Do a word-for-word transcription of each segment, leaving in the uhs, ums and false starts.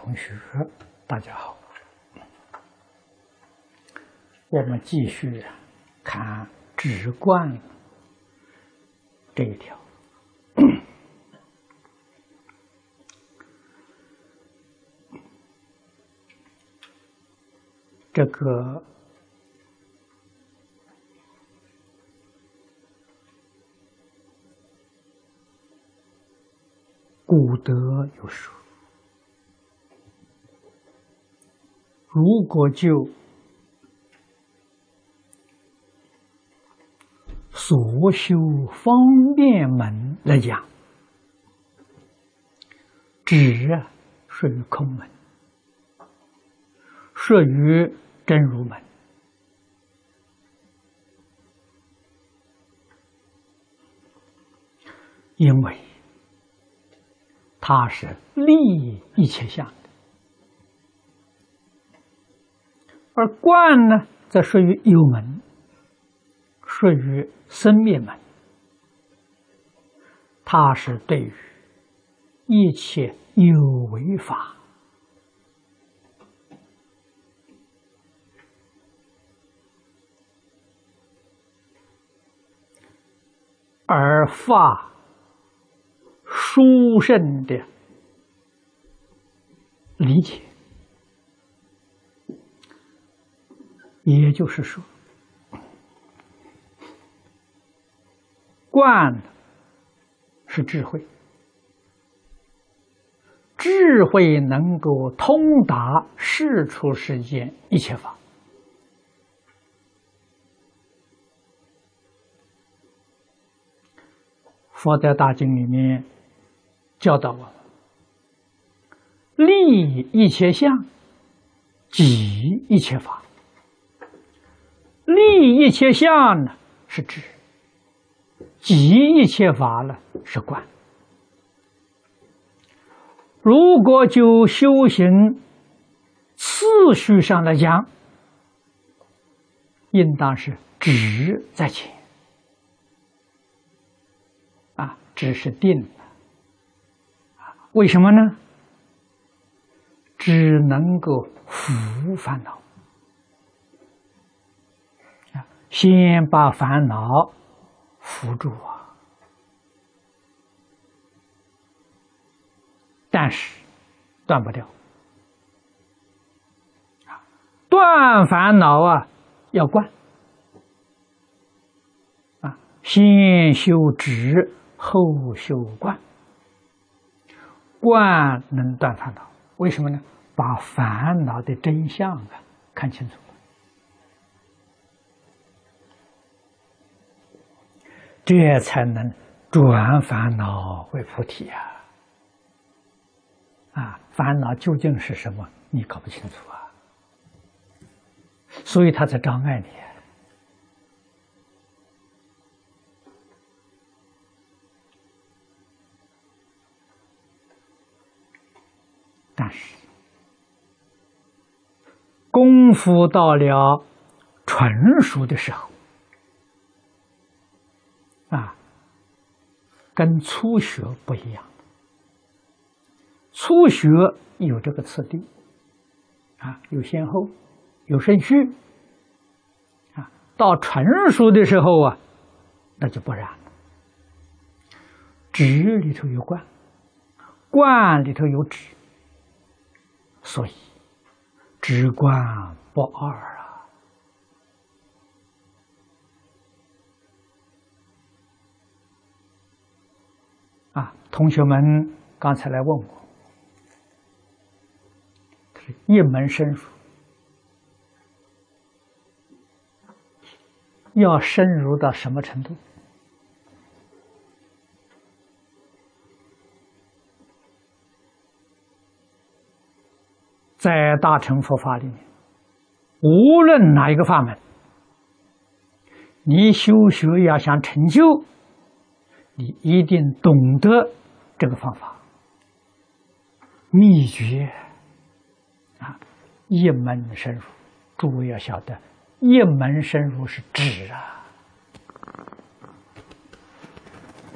同学，大家好。我们继续看止观这一条。这个古德有说，如果就所修方便门来讲，止啊属于空门，属于真如门。因为它是立一切相的，而观呢，则属于有门，属于生灭门。它是对于一切有为法而发殊胜的理解。也就是说，观是智慧，智慧能够通达世出世间一切法。佛在大经里面教导我们，立一切相，即一切法。立一切相呢是智，即一切法呢是观。如果就修行次序上来讲，应当是止在前啊，止是定的。为什么呢？只能够伏烦恼，先把烦恼伏住啊。但是断不掉，断烦恼啊，要观啊，先修止，后修观。观能断烦恼，为什么呢？把烦恼的真相啊看清楚，这才能转烦恼为菩提呀！啊，烦恼究竟是什么？你搞不清楚啊，所以他才障碍你。但是功夫到了纯熟的时候啊，跟初学不一样。初学有这个次第啊，有先后，有顺序啊。到纯熟的时候啊，那就不然了。止里头有观，观里头有止，所以止观不二啊。啊，同学们刚才来问我，一门深入，要深入到什么程度？在大乘佛法里面，无论哪一个法门，你修学要想成就，你一定懂得这个方法秘诀啊，一门深入。诸位要晓得，一门深入是止啊，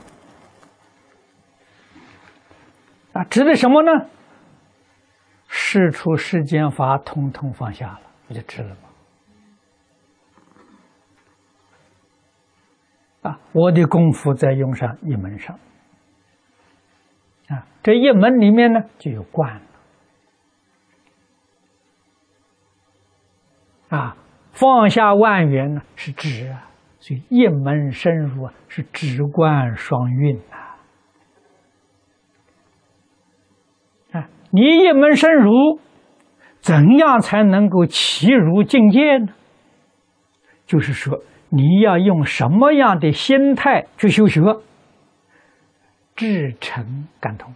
啊，指的什么呢？ 世出世间法统统放下了，不就知了吗？啊，我的功夫在用上一门上，啊，这一门里面呢就有观了，啊，放下万缘呢是智啊，所以一门深入啊是智观双运啊，啊，你一门深入，怎样才能够齐入境界呢？就是说。你要用什么样的心态去修学？至诚感通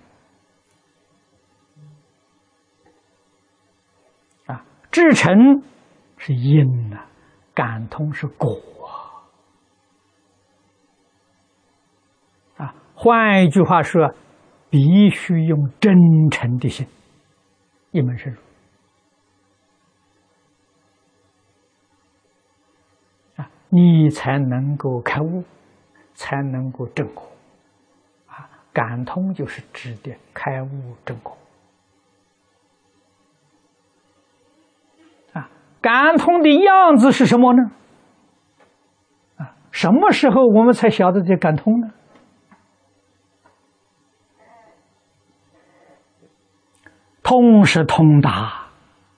啊，至诚是因呐、啊，感通是果啊。换一句话说，必须用真诚的心，一门深入。你才能够开悟，才能够证果，啊，感通就是指的开悟证果，啊，感通的样子是什么呢？啊，什么时候我们才晓得这感通呢？通是通达，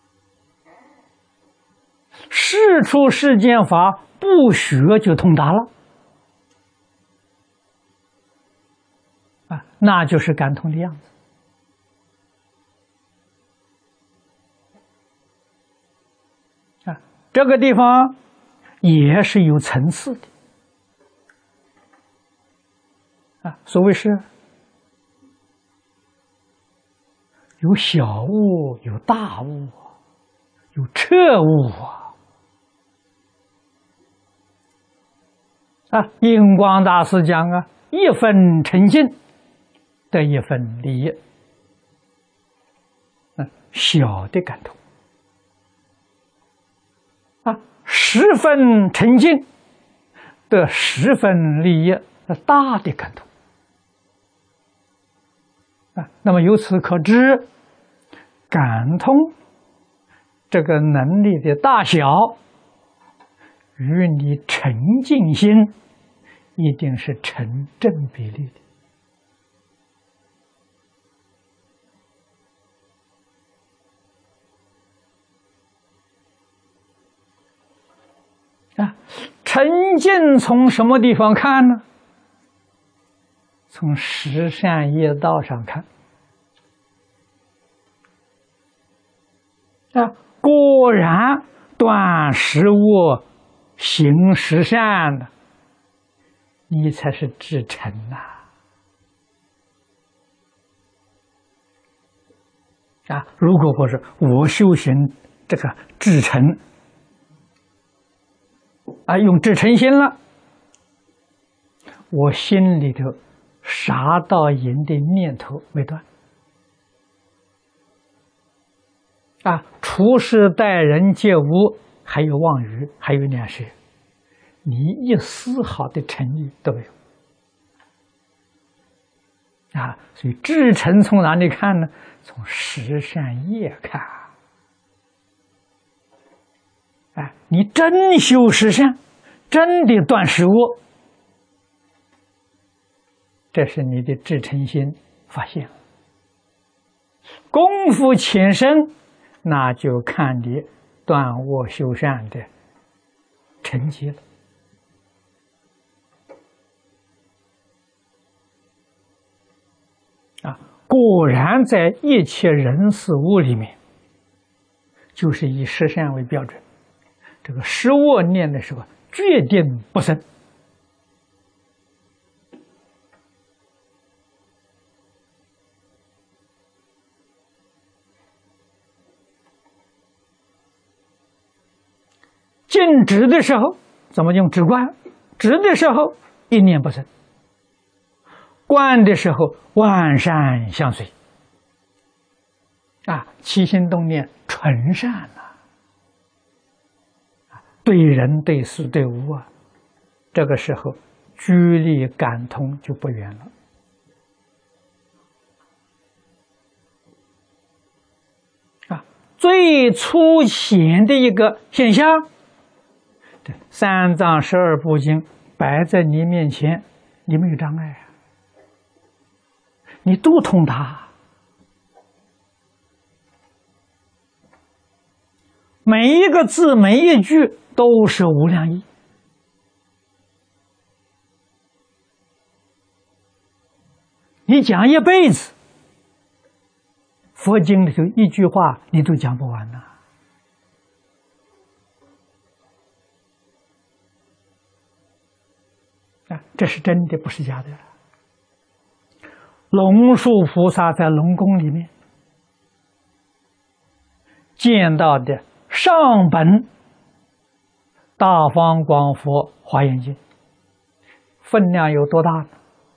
世出世间法。不学就通达了，啊，那就是感通的样子。啊，这个地方也是有层次的，啊，所谓是有小悟，有大悟，有彻悟啊。啊，印光大师讲啊，一分诚信得一分利益，啊，小的感通；啊，十分诚信得十分利益，大的感通。啊，那么由此可知，感通这个能力的大小，与你沉静心一定是成正比例的。啊，沉静从什么地方看呢？从十善业道上看。啊，果然断十恶，行十善的，你才是至诚呐！啊，如果不是我修行这个至诚，啊，用至诚心了，我心里头杀盗淫的念头没断，啊，处事待人接物还有妄语，还有两舌，你一丝毫的诚意都没有。啊，所以至诚从哪里看呢？从十善业看。啊，你真修十善，真的断十恶，这是你的至诚心发现了。功夫浅深，那就看你断恶修善的成绩了。啊，果然在一切人事物里面，就是以十善为标准。这个十恶念的时候，决定不生。静止的时候，怎么用止观？止的时候，一念不生。观的时候，万善相随，啊，起心动念纯善呐、啊，对人对事对物啊，这个时候距离感通就不远了。啊， 最粗浅的一个现象。这三藏十二部经摆在你面前，你没有障碍啊，你都通达。每一个字，每一句都是无量义。你讲一辈子，佛经里头一句话你都讲不完呐。啊，这是真的，不是假的。龙树菩萨在龙宫里面见到的上本大方广佛华严经，分量有多大呢？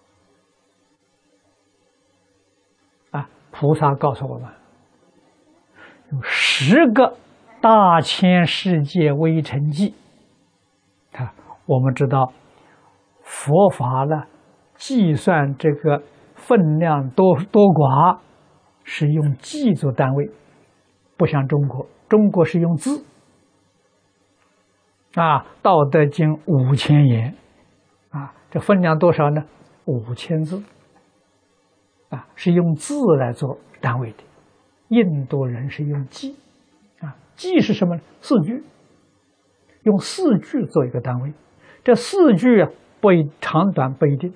啊，菩萨告诉我们，有十个大千世界微尘记。啊，我们知道佛法呢，计算这个分量多多寡是用计做单位，不像中国，中国是用字。啊，《道德经》五千言，啊，这分量多少呢？五千字，啊，是用字来做单位的。印度人是用计，啊，计是什么呢？四句，用四句做一个单位。这四句啊，不一长短不一定。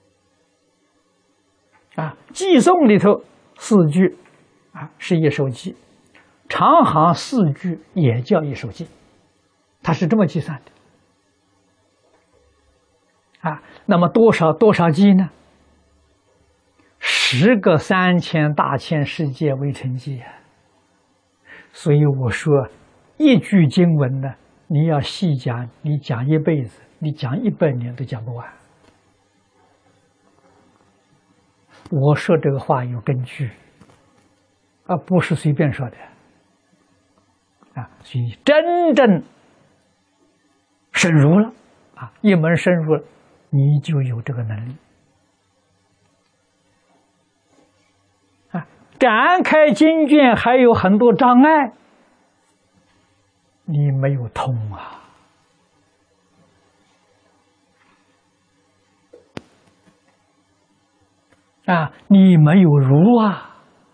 啊，偈颂里头四句，啊，是一首偈，长行四句也叫一首偈。它是这么计算的，啊，那么多少多少偈呢？十个三千大千世界微尘偈啊！所以我说，一句经文呢，你要细讲，你讲一辈子，你讲一百年都讲不完。我说这个话有根据，啊，不是随便说的，啊，所以真正深入了，啊，一门深入了，你就有这个能力。啊，展开经卷还有很多障碍，你没有通啊。啊，你没有如啊。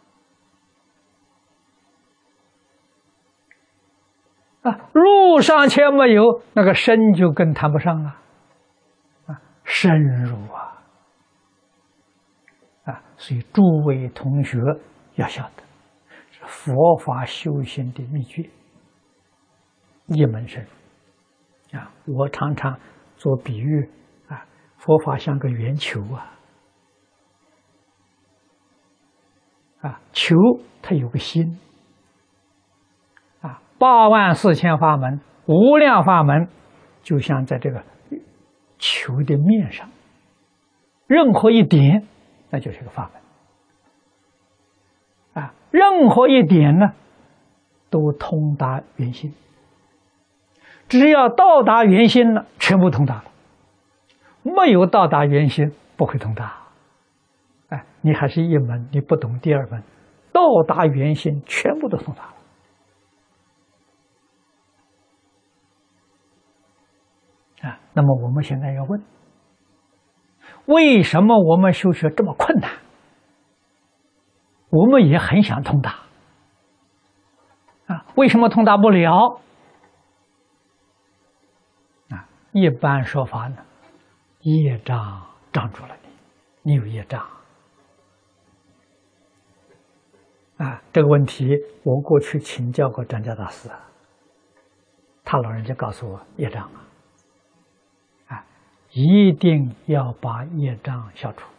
啊，路尚且没有，那个深就更谈不上了。啊，深入啊！啊，所以诸位同学要晓得，佛法修行的秘诀，一门深入。啊，我常常做比喻，啊，佛法像个圆球啊。啊，球它有个心。啊，八万四千法门，无量法门，就像在这个球的面上，任何一点，那就是一个法门。啊，任何一点呢，都通达圆心。只要到达圆心了，全部通达了；没有到达圆心，不会通达。哎，你还是一门，你不懂第二门，到达圆心，全部都通达了。啊，那么我们现在要问，为什么我们修学这么困难？我们也很想通达，啊，为什么通达不了？啊，一般说法呢，业障障住了你，你有业障。啊，这个问题我过去请教过张家大师，他老人家告诉我，业障啊。一定要把业障消除。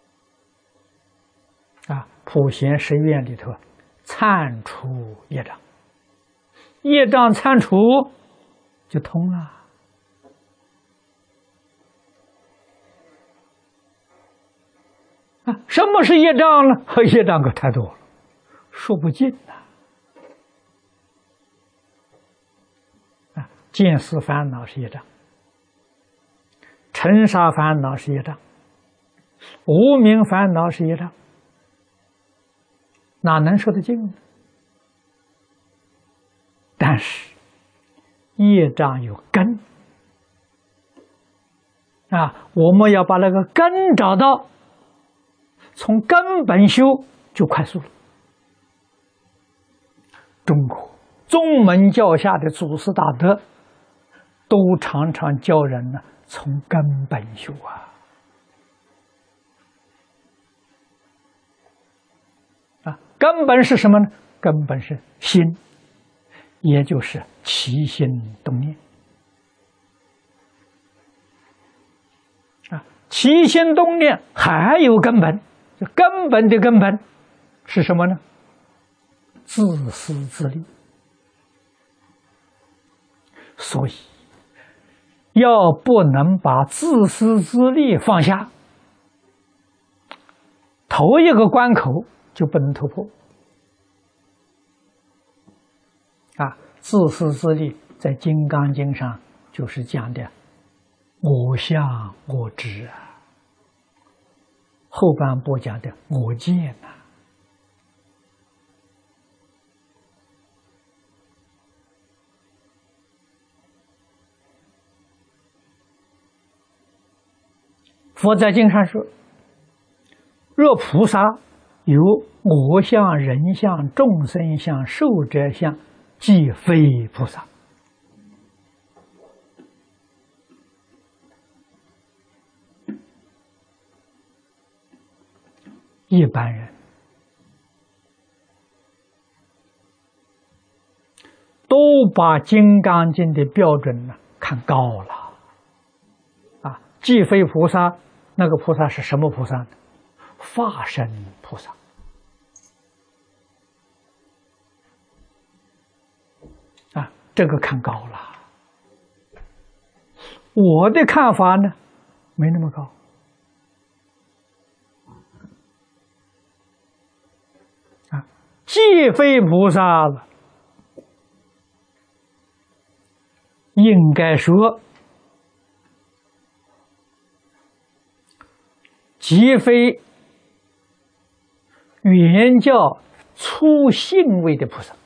啊，普贤十愿里头，忏除业障，业障忏除就通了。啊，什么是业障呢？业障可太多了，说不尽呐。啊，见思烦恼是业障。尘沙烦恼是业障，无明烦恼是业障，哪能说得尽呢？ 但是业障有根啊，我们要把那个根找到，从根本修就快速了。中国宗门教下的祖师大德都常常教人呢，从根本修啊。啊，根本是什么呢？根本是心，也就是起心动念。啊，起心动念还有根本，根本的根本是什么呢？自私自利。所以要不能把自私自利放下，头一个关口就不能突破。啊，自私自利在《金刚经》上就是讲的我相我执啊，后半部讲的我见呐、啊。佛在经上说，若菩萨有我相、人相、众生相、寿者相，即非菩萨。一般人都把《金刚经》的标准呢看高了啊，即非菩萨。那个菩萨是什么菩萨呢？法身菩萨。啊，这个看高了。我的看法呢，没那么高。啊，既非菩萨了，应该说即非原教初信位的菩萨。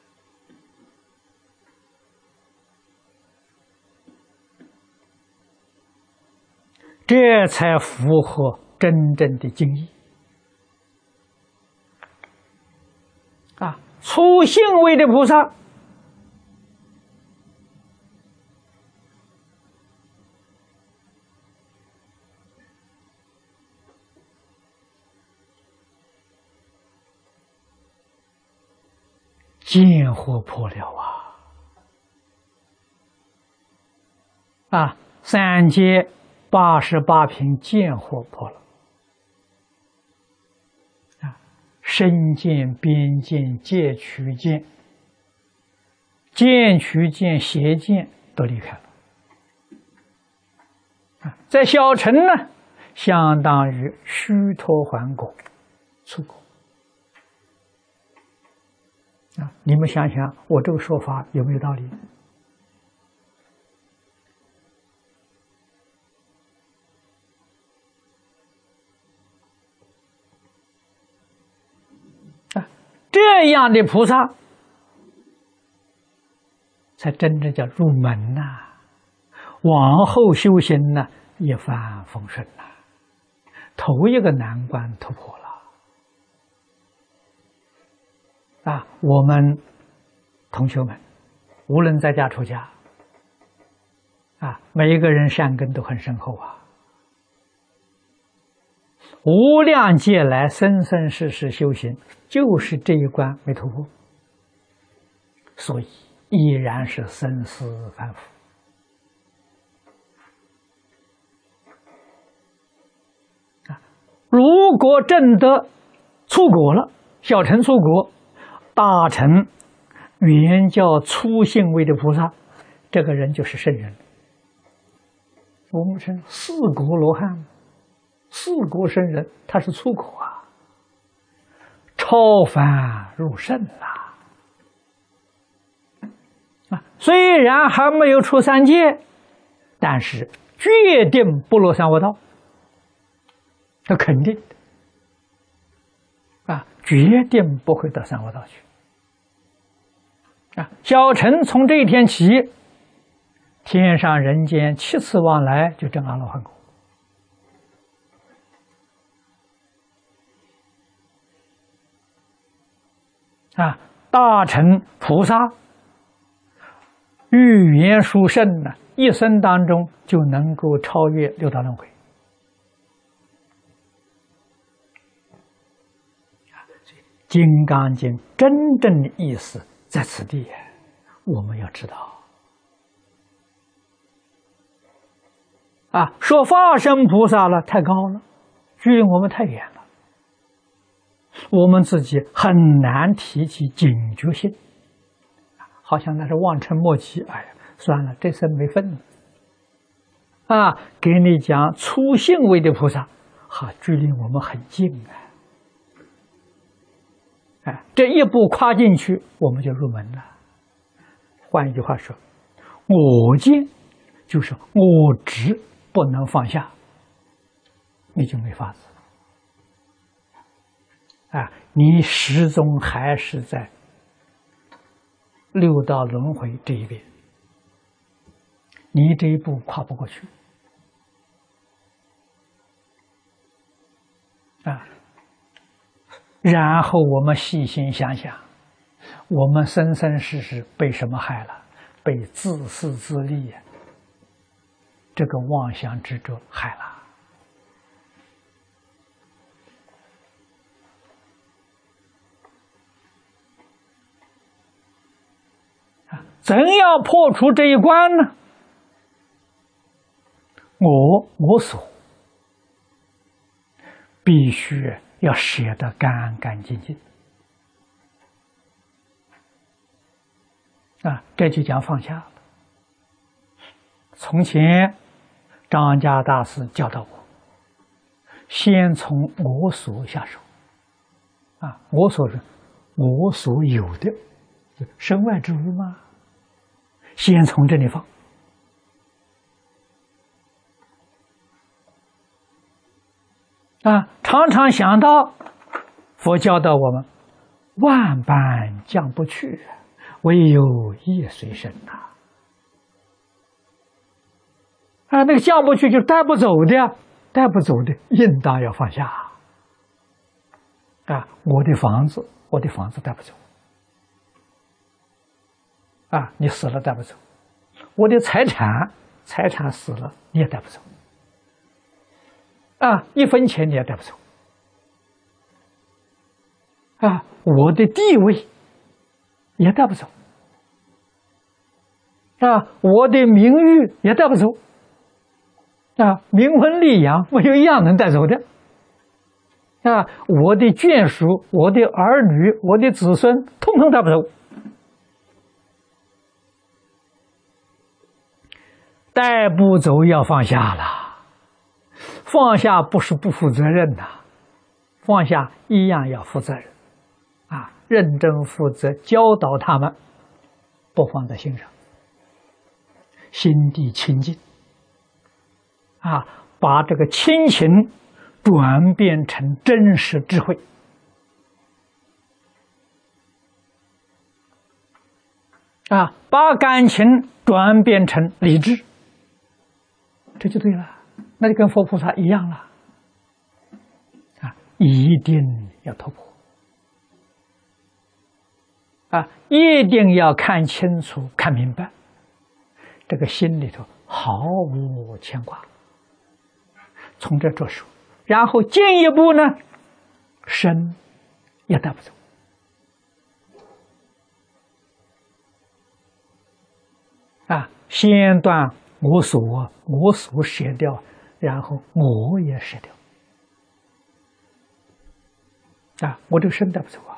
这才符合真正的经义啊！初信位的菩萨，见惑破了啊！啊，三界八十八品见惑破了啊，身见、边见、戒取见、见取见、邪见都离开了啊，在小乘呢，相当于须陀洹果出果啊。你们想想，我这个说法有没有道理？这样的菩萨才真正叫入门呐、啊，往后修行呢一帆风顺呐、啊，头一个难关突破了啊！我们同学们，无论在家出家啊，每一个人善根都很深厚啊。无量劫来，生生世世修行，就是这一关没突破，所以依然是生死反复啊。如果证得出果了，小乘出果，大乘原教初信位的菩萨，这个人就是圣人。我们称四果罗汉。四果圣人，他是出果啊，超凡入圣啦！啊，虽然还没有出三界，但是决定不落三恶道，这肯定的啊，决定不会到三恶道去啊，小乘从这一天起，天上人间七次往来就证阿罗汉果。啊，大乘菩萨语言殊胜呢，一生当中就能够超越六道轮回。《金刚经》真正的意思在此地，我们要知道。啊，说化身菩萨了，太高了，距离我们太远了，我们自己很难提起警觉性，好像那是望尘莫及。哎呀，算了，这生没份了。啊，给你讲粗性位的菩萨，哈，距离我们很近啊。哎，这一步跨进去，我们就入门了。换一句话说，我见就是我执不能放下，你就没法子。啊，你始终还是在六道轮回这一边，你这一步跨不过去。啊。然后我们细心想想，我们生生世世被什么害了？被自私自利这个妄想执着害了。怎样破除这一关呢？我我所必须要舍得干干净净啊！这就讲放下了。从前张家大师教导我，先从我所下手啊，我所是我所有的身外之物嘛，先从这里放。啊，常常想到佛教导我们，万般降不去，唯有业随身呐。啊，那个降不去就带不走的，带不走的应当要放下。啊，我的房子，我的房子带不走。啊，你死了带不走。我的财产，财产死了你也带不走。啊，一分钱你也带不走。啊，我的地位也带不走。啊，我的名誉也带不走。啊，名闻利养没有一样能带走的。啊，我的眷属、我的儿女、我的子孙，统统带不走。带不走要放下了。放下不是不负责任呐，放下一样要负责任，啊，认真负责教导他们，不放在心上，心地清净，啊，把这个亲情转变成真实智慧，啊，把感情转变成理智，这就对了。那就跟佛菩萨一样了，啊，一定要突破，啊，一定要看清楚、看明白，这个心里头毫无牵挂，从这着手，然后进一步呢，身也带不走，啊，先断我所，我所舍掉。然后我也舍掉，啊，我这个身带不走啊，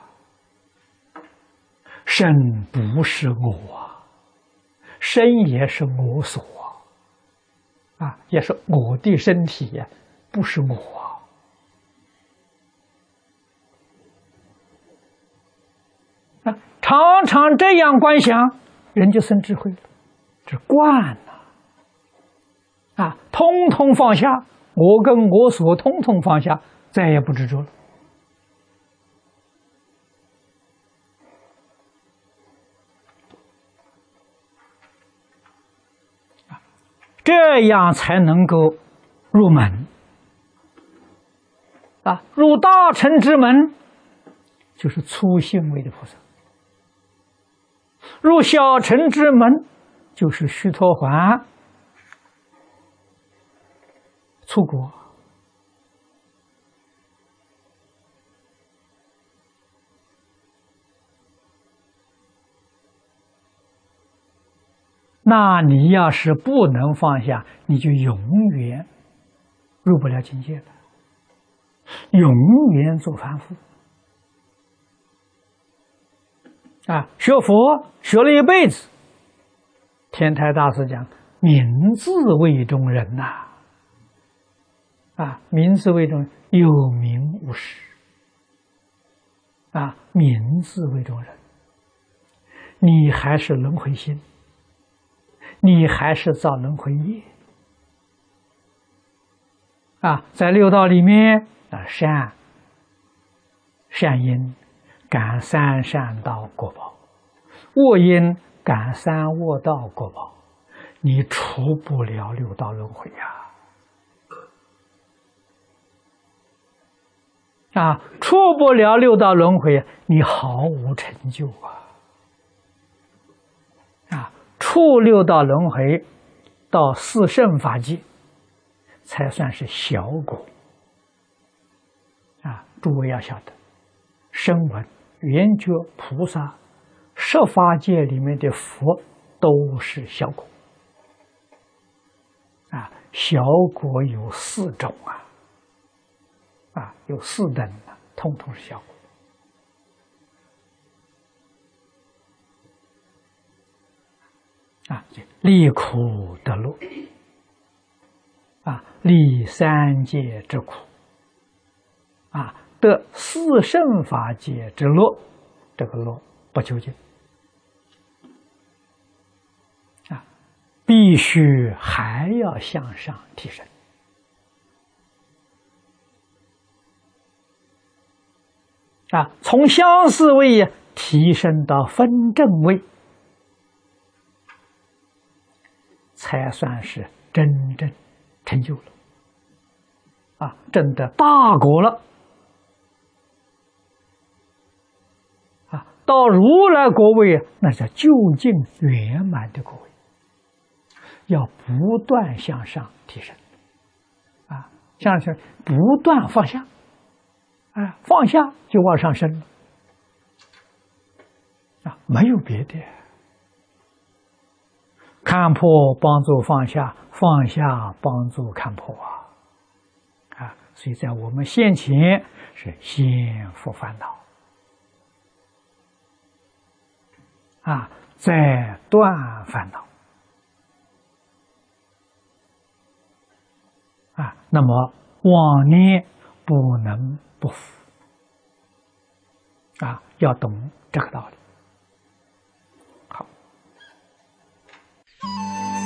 身不是我啊，身也是我所啊，也是我的身体呀，不是我啊，常常这样观想，人就生智慧了，这惯了。啊，通通放下，我跟我所通通放下，再也不执着了。 这样才能够入门啊！入大乘之门，就是粗性位的菩萨；入小乘之门，就是须陀洹、粗果。那你要是不能放下，你就永远入不了境界了，永远做凡夫。啊，学佛学了一辈子，天台大师讲名字为中人呐、啊，啊，名字为中人，有名无实，啊，名字为中人，你还是轮回心。你还是造轮回业啊！在六道里面啊，善善因感三善道果报，恶因感三恶道果报，你出不了六道轮回呀！啊，出不了六道轮回，你毫无成就啊！啊！出六道轮回，到四圣法界，才算是小果。啊，诸位要晓得，声闻、缘觉、菩萨、十法界里面的佛都是小果。啊，小果有四种啊，啊，有四等啊，通通是小果。啊，离苦得乐，啊，离三界之苦，啊，得四圣法界之乐，这个乐不究竟，啊，必须还要向上提升，啊，从相似位提升到分正位。才算是真正成就了，啊，证得大果了，啊，到如来果位，那叫究竟圆满的果位，要不断向上提升，啊，向上不断放下，啊，放下就往上升了，啊，没有别的。看破帮助放下，放下帮助看破啊！啊，所以在我们现前是先伏烦恼，啊，再断烦恼，啊，那么往年不能不服，啊，要懂这个道理。好。